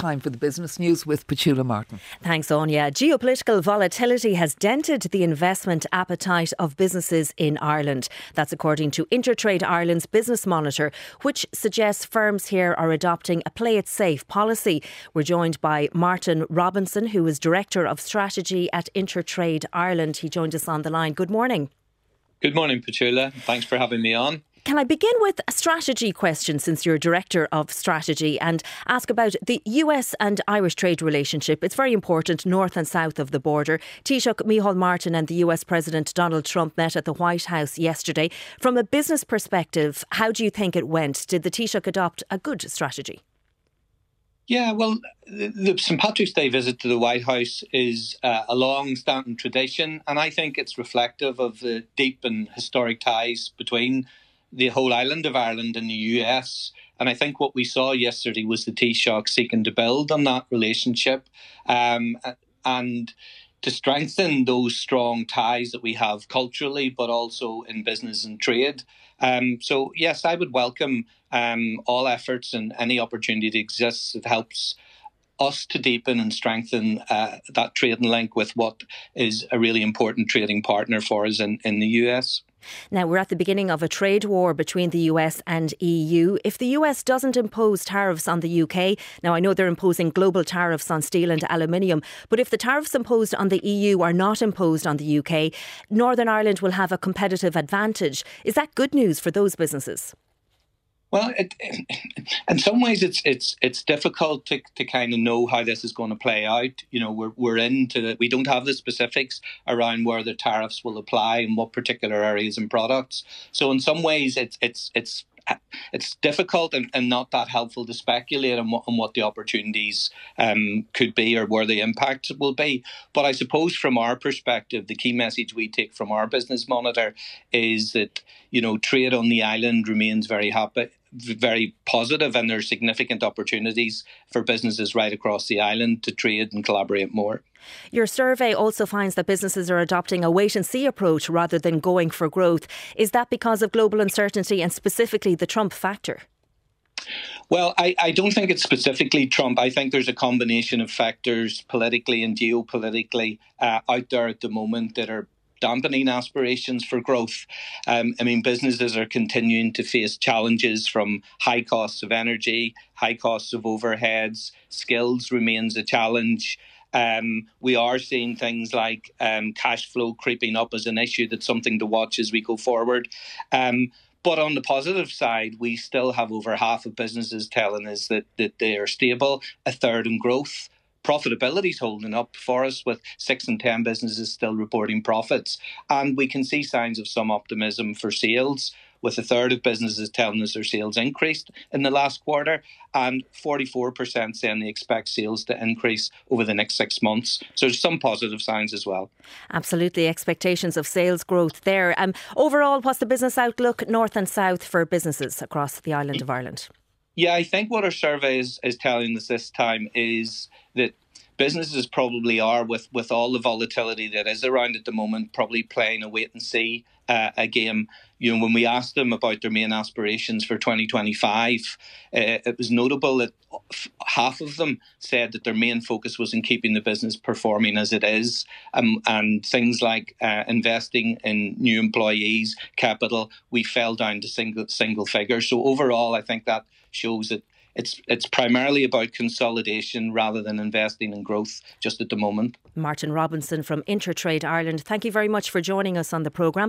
time for the business news with Petula Martin. Thanks, Anya. Geopolitical volatility has dented the investment appetite of businesses in Ireland. That's according to Intertrade Ireland's Business Monitor, which suggests firms here are adopting a play it safe policy. We're joined by Martin Robinson, who is Director of Strategy at Intertrade Ireland. He joined us on the line. Good morning. Good morning, Petula. Thanks for having me on. Can I begin with a strategy question, since you're Director of Strategy, and ask about the US and Irish trade relationship? It's very important, north and south of the border. Taoiseach Micheál Martin and the US President Donald Trump met at the White House yesterday. From a business perspective, how do you think it went? Did the Taoiseach adopt a good strategy? Yeah, well, the St Patrick's Day visit to the White House is a long-standing tradition, and I think it's reflective of the deep and historic ties between the whole island of Ireland and the US. And I think what we saw yesterday was the Taoiseach seeking to build on that relationship and to strengthen those strong ties that we have culturally, but also in business and trade. So, yes, I would welcome all efforts and any opportunity that exists that helps us to deepen and strengthen that trading link with what is a really important trading partner for us in the US. Now, we're at the beginning of a trade war between the US and EU. If the US doesn't impose tariffs on the UK, now I know they're imposing global tariffs on steel and aluminium, but if the tariffs imposed on the EU are not imposed on the UK, Northern Ireland will have a competitive advantage. Is that good news for those businesses? Well, in some ways, it's difficult to kind of know how this is going to play out. You know, we don't have the specifics around where the tariffs will apply and what particular areas and products. So in some ways, it's difficult and not that helpful to speculate on what the opportunities could be or where the impact will be. But I suppose from our perspective, the key message we take from our business monitor is that, you know, trade on the island remains very positive, and there are significant opportunities for businesses right across the island to trade and collaborate more. Your survey also finds that businesses are adopting a wait-and-see approach rather than going for growth. Is that because of global uncertainty and specifically the Trump factor? Well, I don't think it's specifically Trump. I think there's a combination of factors politically and geopolitically out there at the moment that are dampening aspirations for growth. Businesses are continuing to face challenges from high costs of energy, high costs of overheads. Skills remains a challenge. We are seeing things like cash flow creeping up as an issue. That's something to watch as we go forward. But on the positive side, we still have over half of businesses telling us that they are stable, a third in growth. Profitability is holding up for us, with 6 in 10 businesses still reporting profits. And we can see signs of some optimism for sales, with a third of businesses telling us their sales increased in the last quarter, and 44% saying they expect sales to increase over the next 6 months. So there's some positive signs as well. Absolutely. Expectations of sales growth there. Overall, what's the business outlook north and south for businesses across the island of Ireland? Yeah, I think what our survey is telling us this time is that businesses probably are, with all the volatility that is around at the moment, probably playing a wait and see a game. You know, when we asked them about their main aspirations for 2025, it was notable that half of them said that their main focus was in keeping the business performing as it is, and things like investing in new employees, capital, we fell down to single figures. So overall, I think that shows that it's primarily about consolidation rather than investing in growth just at the moment. Martin Robinson from Intertrade Ireland, thank you very much for joining us on the programme.